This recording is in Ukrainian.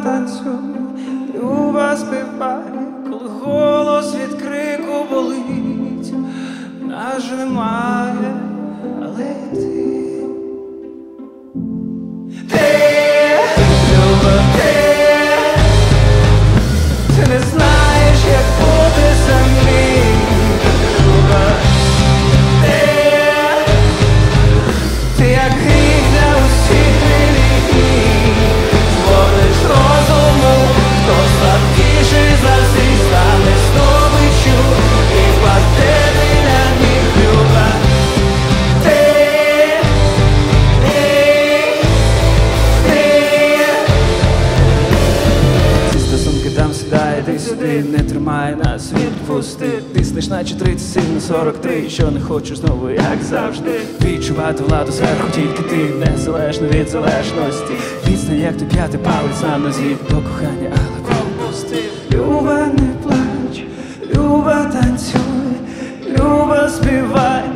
танцюй, Люба співай, коли голос від крику болить. Нас же немає, але й ти не знаєш, як бути самим. Люба, ти як гріх для усіх релігій. Зводиш розуму, хто слабкіший за всіх стане здобиччю і впаде біля ніг. Люба, ці стосунки там сідає, ти сюди, не тримає нас, відпусти. Тиснеш наче 37 на 43, що не хочу знову, як завжди. Відчувати владу зверху тільки ти, незалежно від залежності. Відстань, як ти п'ятий палець на нозі до кохання, але пропусти. Люба, не плач, Люба, танцюй, Люба, співай,